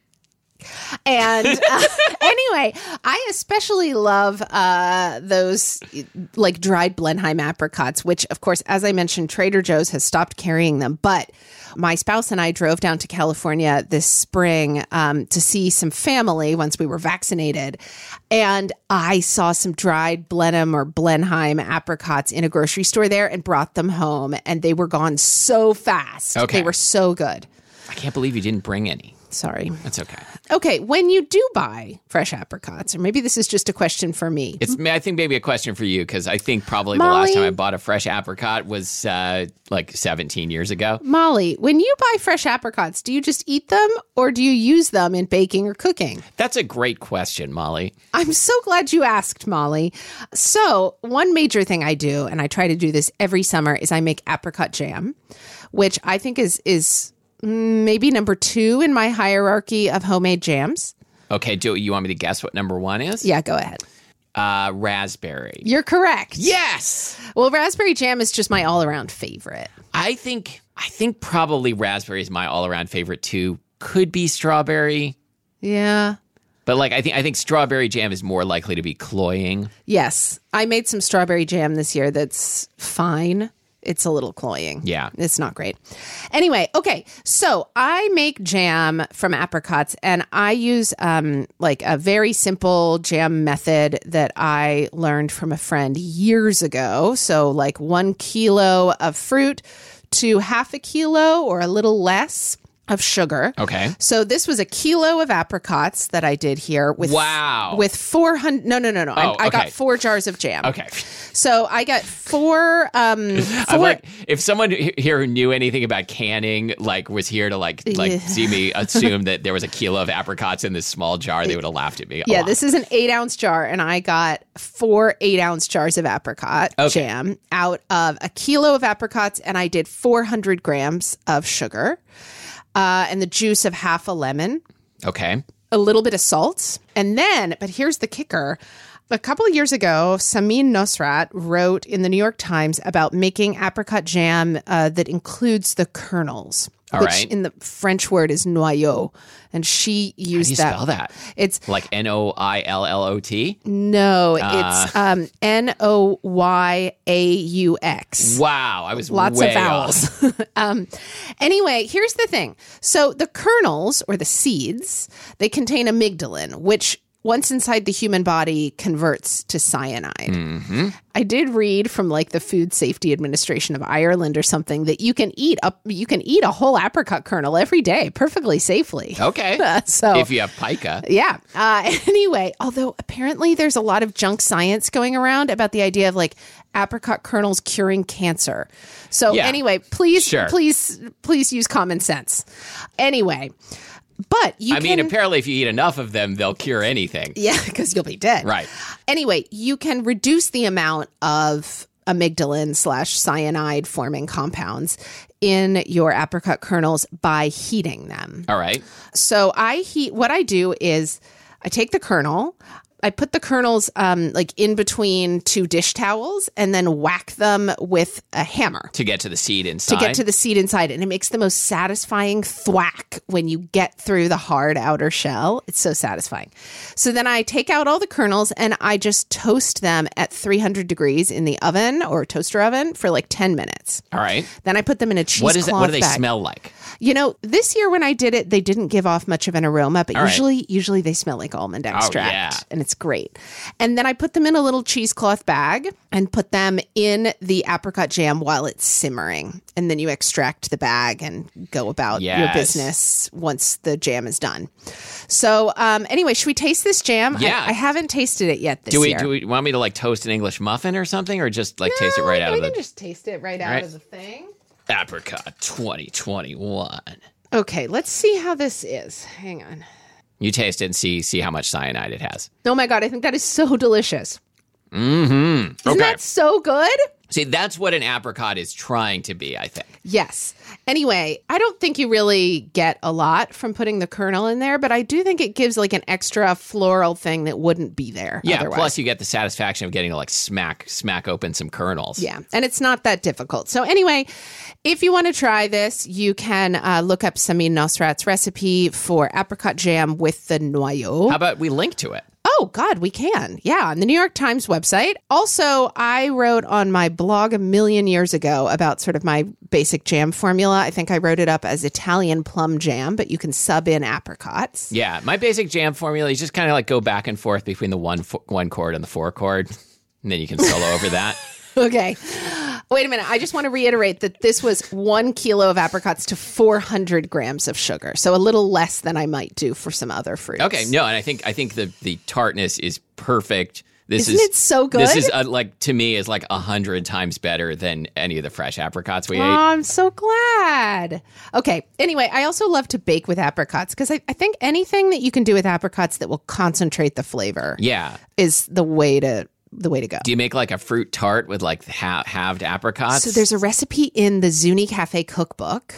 And uh, anyway, I especially love uh, those like dried Blenheim apricots, which, of course, as I mentioned, Trader Joe's has stopped carrying them. But my spouse and I drove down to California this spring um, to see some family once we were vaccinated. And I saw some dried Blenheim or Blenheim apricots in a grocery store there and brought them home. And they were gone so fast. Okay. They were so good. I can't believe you didn't bring any. Sorry. That's okay. Okay, when you do buy fresh apricots, or maybe this is just a question for me. It's, I think maybe a question for you, because I think probably Molly? the last time I bought a fresh apricot was uh, like seventeen years ago. Molly, when you buy fresh apricots, do you just eat them or do you use them in baking or cooking? That's a great question, Molly. I'm so glad you asked, Molly. So one major thing I do, and I try to do this every summer, is I make apricot jam, which I think is is maybe number two in my hierarchy of homemade jams. Okay, do you want me to guess what number one is? Yeah, go ahead. Uh, raspberry. You're correct. Yes. Well, raspberry jam is just my all-around favorite. I think I think probably raspberry is my all-around favorite too. Could be strawberry, Yeah. but like I think I think strawberry jam is more likely to be cloying. Yes. I made some strawberry jam this year that's fine. It's a little cloying. Yeah. It's not great. Anyway, okay. So I make jam from apricots, and I use um, like a very simple jam method that I learned from a friend years ago. So like one kilo of fruit to half a kilo or a little less of sugar. Okay. So this was a kilo of apricots that I did here with Wow. with four hundred. No, no, no, no. I, Oh, I got okay. four jars of jam. Okay. So I got four. Um, I'm four like, if someone he- here who knew anything about canning, like, was here to like, like Yeah. see me assume that there was a kilo of apricots in this small jar, they would have laughed at me. a yeah, lot. this is an eight ounce jar, and I got four eight ounce jars of apricot Okay. jam out of a kilo of apricots, and I did four hundred grams of sugar, uh, and the juice of half a lemon, Okay. a little bit of salt, and then, but here's the kicker. A couple of years ago, Samin Nosrat wrote in the New York Times about making apricot jam uh, that includes the kernels, All which right. in the French word is noyau, and she How do used you that. spell that? It's Like N O I L L O T? no, Uh. it's um, N O Y A U X. Wow. I was Lots way of vowels. um, anyway, here's the thing. So the kernels or the seeds, they contain amygdalin, which once inside the human body converts to cyanide. Mm-hmm. I did read from like the Food Safety Administration of Ireland or something that you can eat up you can eat a whole apricot kernel every day perfectly safely. Okay. so If you have pica. yeah. Uh, anyway, although apparently there's a lot of junk science going around about the idea of like apricot kernels curing cancer. So Yeah. anyway, please, Sure. please, please use common sense. Anyway, but you I can. mean, apparently if you eat enough of them, they'll cure anything. Yeah, because you'll be dead. Right. Anyway, you can reduce the amount of amygdalin slash cyanide forming compounds in your apricot kernels by heating them. All right. So I heat, what I do is I take the kernel, I put the kernels um, like in between two dish towels and then whack them with a hammer To get to the seed inside. to get to the seed inside. And it makes the most satisfying thwack when you get through the hard outer shell. It's so satisfying. So then I take out all the kernels and I just toast them at three hundred degrees in the oven or toaster oven for like ten minutes. All right. Then I put them in a cheesecloth What is it? What do they bag. smell like? You know, this year when I did it, they didn't give off much of an aroma, but All right. usually, usually they smell like almond extract, yeah. and it's great. And then I put them in a little cheesecloth bag and put them in the apricot jam while it's simmering. And then you extract the bag and go about your Yes. business once the jam is done. So, um, anyway, should we taste this jam? Yeah. I, I haven't tasted it yet this Do we year. do we want me to like toast an English muffin or something, or just like taste it No, right out we of the can just taste it right out Right. of the thing. apricot twenty twenty-one? Okay, let's see how this is. Hang on. You taste it and see see how much cyanide it has. Oh my God, I think that is so delicious. Mm-hmm. Isn't that so good? See, that's what an apricot is trying to be, I think. Yes. Anyway, I don't think you really get a lot from putting the kernel in there, but I do think it gives like an extra floral thing that wouldn't be there Yeah, otherwise. plus you get the satisfaction of getting to like smack smack open some kernels. Yeah, and it's not that difficult. So anyway, if you want to try this, you can uh, look up Samin Nosrat's recipe for apricot jam with the noyau. How about we link to it? Oh, God, we can. Yeah, on the New York Times website. Also, I wrote on my blog a million years ago about sort of my basic jam formula. I think I wrote it up as Italian plum jam, but you can sub in apricots. Yeah, my basic jam formula is just kind of like go back and forth between the one fo- one chord and the four chord, and then you can solo over that. Okay. Wait a minute. I just want to reiterate that this was one kilo of apricots to four hundred grams of sugar. So a little less than I might do for some other fruits. Okay, no, and I think I think the, the tartness is perfect. This Isn't is, it so good? This is uh, like, to me, is like a hundred times better than any of the fresh apricots we Oh, ate. I'm so glad. Okay. Anyway, I also love to bake with apricots because I, I think anything that you can do with apricots that will concentrate the flavor Yeah. is the way to the way to go. Do you make like a fruit tart with like ha- halved apricots? So there's a recipe in the Zuni Cafe cookbook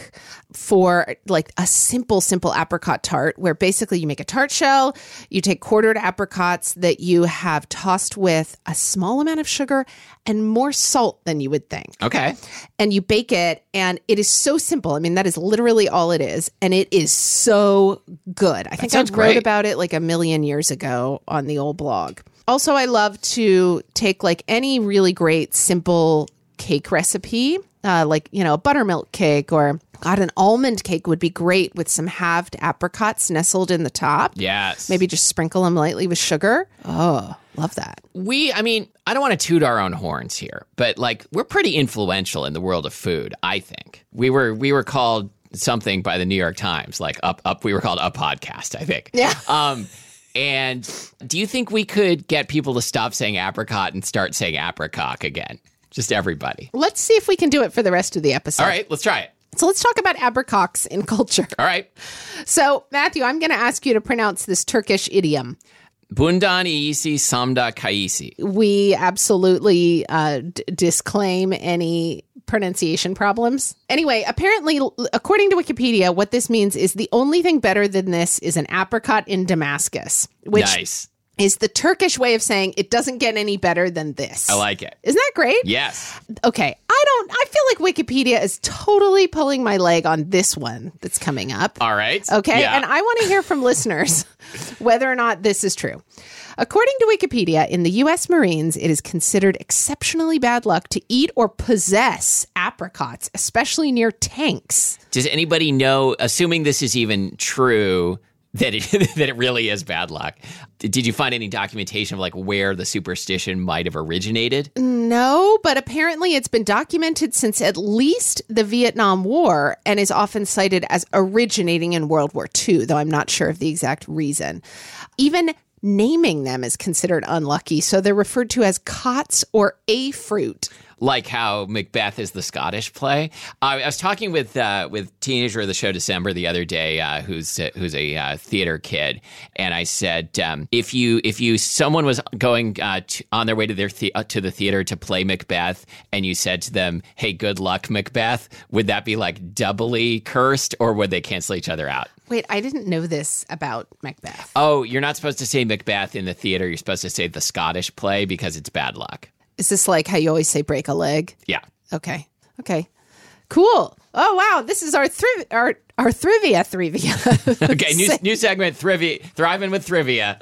for like a simple, simple apricot tart where basically you make a tart shell, you take quartered apricots that you have tossed with a small amount of sugar and more salt than you would think. Okay. And you bake it, and it is so simple. I mean, that is literally all it is. And it is so good. I think I sounds wrote great. about it like a million years ago on the old blog. Also, I love to take like any really great simple cake recipe, uh, like, you know, a buttermilk cake or God, an almond cake would be great with some halved apricots nestled in the top. Yes. Maybe just sprinkle them lightly with sugar. Oh, love that. We, I mean, I don't want to toot our own horns here, but like we're pretty influential in the world of food, I think. We were we were called something by the New York Times, like up up we were called a podcast, I think. Yeah. Um and do you think we could get people to stop saying apricot and start saying apricot again? Just everybody. Let's see if we can do it for the rest of the episode. All right, let's try it. So let's talk about apricots in culture. All right. So, Matthew, I'm going to ask you to pronounce this Turkish idiom. Bundan iyisi samda kayisi. We absolutely uh, d- disclaim any pronunciation problems. Anyway, apparently, l- according to Wikipedia, what this means is the only thing better than this is an apricot in Damascus, which Nice. is the Turkish way of saying it doesn't get any better than this. I like it. Isn't that great? Yes. Okay, I don't, I feel like Wikipedia is totally pulling my leg on this one that's coming up. All right. Okay, Yeah. and I want to hear from listeners whether or not this is true. According to Wikipedia, in the U S Marines, it is considered exceptionally bad luck to eat or possess apricots, especially near tanks. Does anybody know, assuming this is even true, that it that it really is bad luck? Did you find any documentation of like where the superstition might have originated? No, but apparently it's been documented since at least the Vietnam War and is often cited as originating in World War Two, though I'm not sure of the exact reason. Even naming them is considered unlucky, so they're referred to as cots or a fruit. Like how Macbeth is the Scottish play. Uh, I was talking with uh, with teenager of the show December the other day, uh, who's uh, who's a uh, theater kid, and I said, um, if you if you someone was going uh, to, on their way to their the- uh, to the theater to play Macbeth, and you said to them, "Hey, good luck, Macbeth," would that be like doubly cursed, or would they cancel each other out? Wait, I didn't know this about Macbeth. Oh, you're not supposed to say Macbeth in the theater. You're supposed to say the Scottish play because it's bad luck. Is this like how you always say break a leg? Yeah. Okay. Okay. Cool. Oh, wow. This is our thriv- our our Thrivia Thrivia. Okay, new, new segment, Thrivia, Thriving with Thrivia.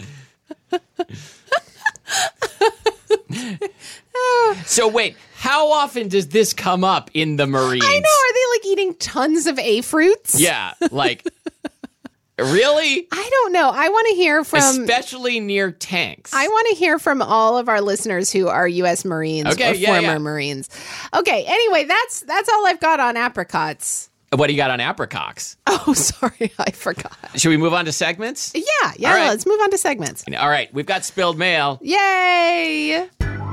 So wait, how often does this come up in the Marines? I know. Are they like eating tons of A fruits? Yeah, like, really? I don't know. I want to hear from Especially near tanks. I want to hear from all of our listeners who are U S Marines Okay, or yeah, former yeah. Marines. Okay, anyway, that's that's all I've got on apricots. What do you got on apricots? Oh, sorry, I forgot. Should we move on to segments? Yeah, yeah, All right. let's move on to segments. All right, we've got spilled mail. Yay!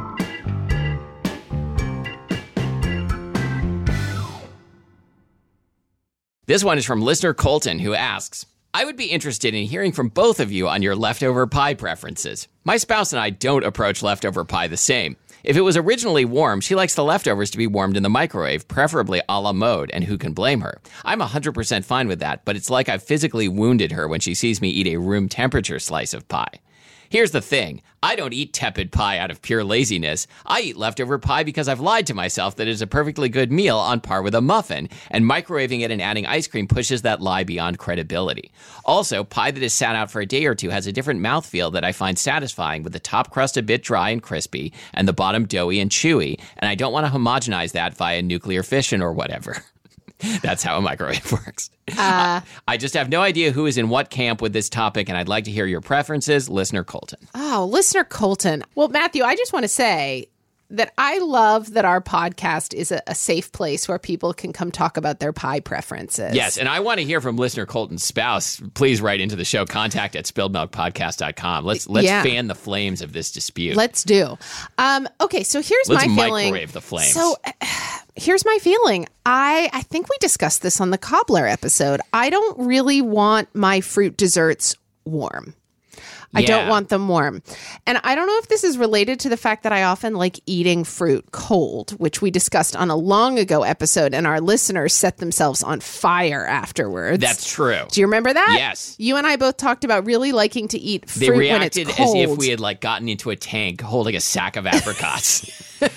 This one is from listener Colton, who asks, I would be interested in hearing from both of you on your leftover pie preferences. My spouse and I don't approach leftover pie the same. If it was originally warm, she likes the leftovers to be warmed in the microwave, preferably a la mode, and who can blame her? I'm one hundred percent fine with that, but it's like I've physically wounded her when she sees me eat a room temperature slice of pie. Here's the thing. I don't eat tepid pie out of pure laziness. I eat leftover pie because I've lied to myself that it is a perfectly good meal on par with a muffin, and microwaving it and adding ice cream pushes that lie beyond credibility. Also, pie that is sat out for a day or two has a different mouthfeel that I find satisfying, with the top crust a bit dry and crispy, and the bottom doughy and chewy, and I don't want to homogenize that via nuclear fission or whatever. That's how a microwave works. Uh, I just have no idea who is in what camp with this topic, and I'd like to hear your preferences. Listener Colton. Oh, listener Colton. Well, Matthew, I just want to say that I love that our podcast is a, a safe place where people can come talk about their pie preferences. Yes, and I want to hear from listener Colton's spouse. Please write into the show, contact at spilled milk podcast dot com. Let's let's Yeah. fan the flames of this dispute. Let's do. Um, okay, so here's Let's my microwave feeling. the flames. So uh, here's my feeling. I I think we discussed this on the cobbler episode. I don't really want my fruit desserts warm. I don't Yeah. want them warm. And I don't know if this is related to the fact that I often like eating fruit cold, which we discussed on a long ago episode, and our listeners set themselves on fire afterwards. That's true. Do you remember that? Yes. You and I both talked about really liking to eat fruit They when it's reacted cold. as if we had like gotten into a tank holding a sack of apricots.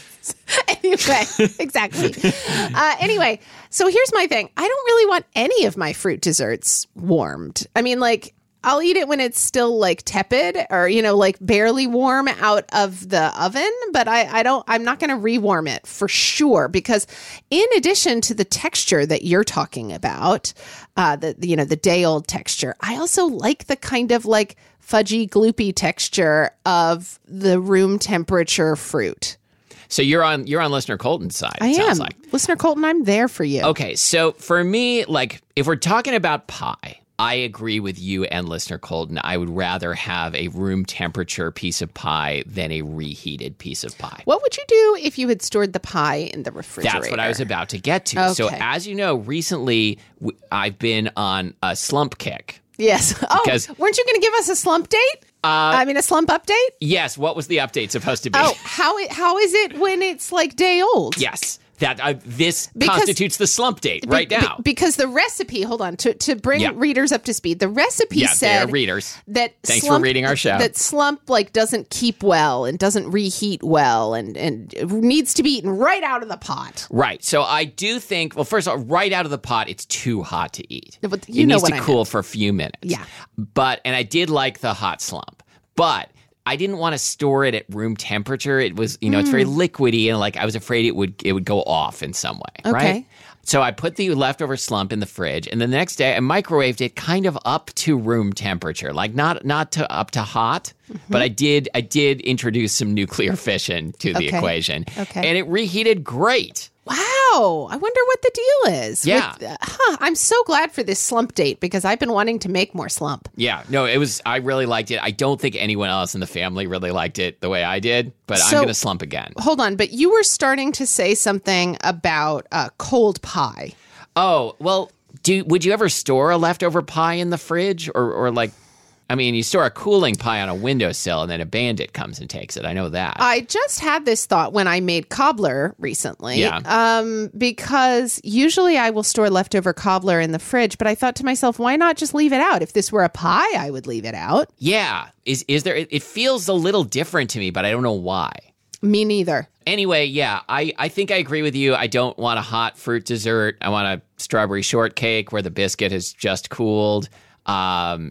Anyway, exactly. Uh, anyway, so here's my thing. I don't really want any of my fruit desserts warmed. I mean, like, I'll eat it when it's still like tepid or, you know, like barely warm out of the oven. But I, I don't, I'm not going to rewarm it for sure, because in addition to the texture that you're talking about, uh, the, you know, the day old texture, I also like the kind of like fudgy, gloopy texture of the room temperature fruit. So you're on you're on listener Colton's side. I it am. sounds like. Listener Colton, I'm there for you. Okay, so for me, like if we're talking about pie, I agree with you and listener Colton. I would rather have a room temperature piece of pie than a reheated piece of pie. What would you do if you had stored the pie in the refrigerator? That's what I was about to get to. So Okay. as you know, recently w- I've been on a slump kick. Yes. Oh, Because- weren't you going to give us a slump date? Uh, I mean, a slump update? Yes, what was the update supposed to be? Oh, how it, how is it when it's like day old? Yes, that uh, this Because- constitutes the slump date right Be- now. be- because the recipe, hold on, to, to bring Yeah. readers up to speed, the recipe yeah, they said are readers. that Thanks for slump, reading our show. that slump like doesn't keep well and doesn't reheat well and, and it needs to be eaten right out of the pot. Right. So I do think, well, first of all, right out of the pot, it's too hot to eat. No, but you it know needs what to I cool meant. for a few minutes. Yeah. But, and I did like the hot slump, but I didn't want to store it at room temperature. It was, you know, it's very liquidy, and like I was afraid it would it would go off in some way. Okay. Right. So I put the leftover slump in the fridge, and then the next day I microwaved it kind of up to room temperature, like not not to up to hot, but I did I did introduce some nuclear fission to the Okay. equation, Okay. and it reheated great. Wow. I wonder what the deal is. Yeah. With, uh, huh, I'm so glad for this slump date because I've been wanting to make more slump. Yeah, no, it was. I really liked it. I don't think anyone else in the family really liked it the way I did, but I'm So- going to slump again. Hold on, but you were starting to say something about uh, cold pie. Oh, well, do would you ever store a leftover pie in the fridge, or or like, I mean, you store a cooling pie on a windowsill, and then a bandit comes and takes it. I know that. I just had this thought when I made cobbler recently. Yeah. Um, because usually I will store leftover cobbler in the fridge, but I thought to myself, why not just leave it out? If this were a pie, I would leave it out. yeah, is is there? It, it feels a little different to me, but I don't know why. Me neither. Anyway, yeah, I, I think I agree with you. I don't want a hot fruit dessert. I want a strawberry shortcake where the biscuit has just cooled. Um,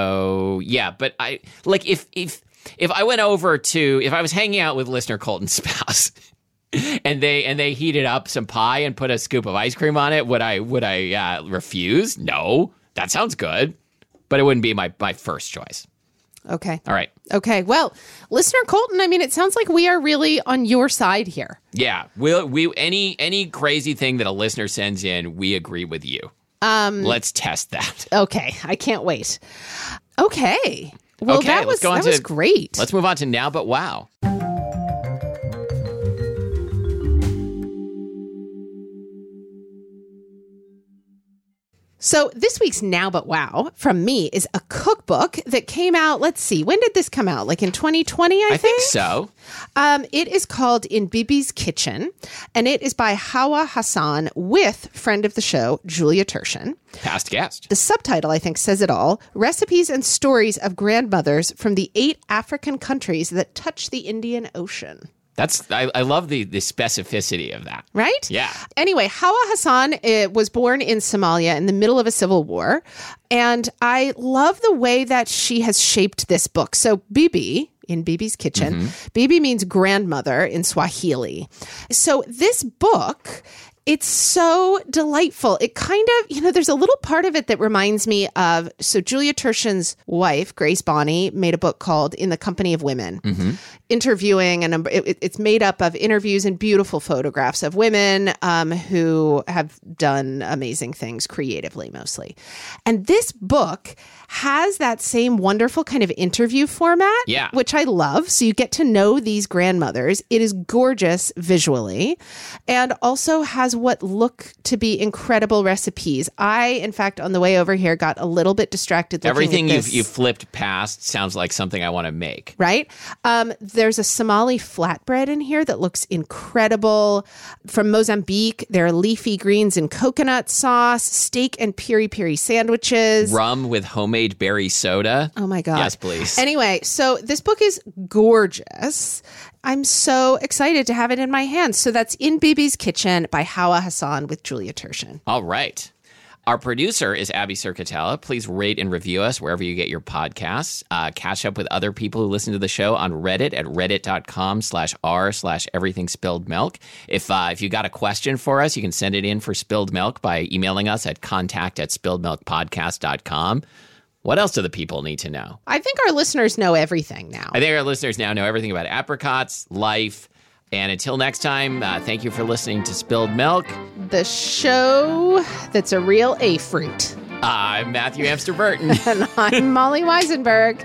so yeah, but I like if if if I went over to if I was hanging out with listener Colton's spouse and they and they heated up some pie and put a scoop of ice cream on it, would I would I uh, refuse? No, that sounds good, but it wouldn't be my my first choice. Okay. All right. Okay. Well, listener Colton, I mean, it sounds like we are really on your side here. Yeah, we'll, we any any crazy thing that a listener sends in, we agree with you. Um, Let's test that. Okay. I can't wait. Okay. Well, Okay, that let's was go on that to- was great. Let's move on to Now But Wow. So this week's Now But Wow from me is a cookbook that came out, let's see, when did this come out? Like in twenty twenty, I, I think so. Um, it is called In Bibi's Kitchen, and it is by Hawa Hassan with friend of the show, Julia Turshen. Past guest. The subtitle, I think, says it all. Recipes and stories of grandmothers from the eight African countries that touch the Indian Ocean. That's I, I love the the specificity of that. Right? Yeah. Anyway, Hawa Hassan uh, was born in Somalia in the middle of a civil war. And I love the way that she has shaped this book. So Bibi, in Bibi's Kitchen, Bibi means grandmother in Swahili. So this book It's so delightful. It kind of, you know, there's a little part of it that reminds me of, so Julia Turshen's wife, Grace Bonney, made a book called In the Company of Women, mm-hmm. interviewing, and it, it's made up of interviews and beautiful photographs of women um, who have done amazing things creatively, mostly. And this book has that same wonderful kind of interview format, yeah. which I love. So you get to know these grandmothers. It is gorgeous visually and also has what look to be incredible recipes. I, in fact, on the way over here, got a little bit distracted looking Everything at you've, this. you've flipped past sounds like something I want to make. Right? Um, there's a Somali flatbread in here that looks incredible. From Mozambique, there are leafy greens and coconut sauce, steak and piri-piri sandwiches. Rum with homemade berry soda. Oh my God. Yes, please. Anyway, so this book is gorgeous. I'm so excited to have it in my hands. So that's In Bibi's Kitchen by Hawa Hassan with Julia Turshen. All right. Our producer is Abby Circatella. Please rate and review us wherever you get your podcasts. Uh, catch up with other people who listen to the show on Reddit at reddit.com slash r slash everything spilled milk. If, uh, if you got a question for us, you can send it in for Spilled Milk by emailing us at contact at spilledmilkpodcast dot com. What else do the people need to know? I think our listeners know everything now. I think our listeners now know everything about apricots, life, and until next time, uh, thank you for listening to Spilled Milk. The show that's a real A-fruit. I'm Matthew Amster Burton. And I'm Molly Weisenberg.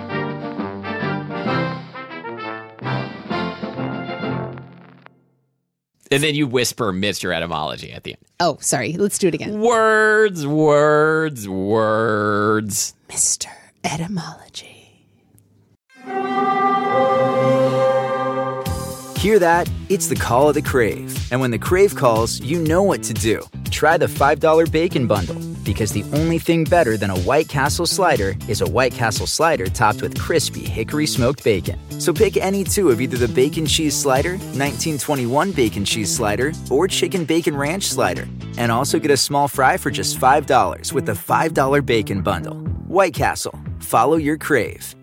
And then you whisper Mister Etymology at the end. Oh, sorry. Let's do it again. Words, words, words. Mister Etymology. Hear that? It's the call of the Crave. And when the Crave calls, you know what to do. Try the five dollar Bacon Bundle, because the only thing better than a White Castle slider is a White Castle slider topped with crispy hickory smoked bacon. So pick any two of either the Bacon Cheese Slider, nineteen twenty-one Bacon Cheese Slider, or Chicken Bacon Ranch Slider. And also get a small fry for just five dollars with the five dollar Bacon Bundle. White Castle. Follow your crave.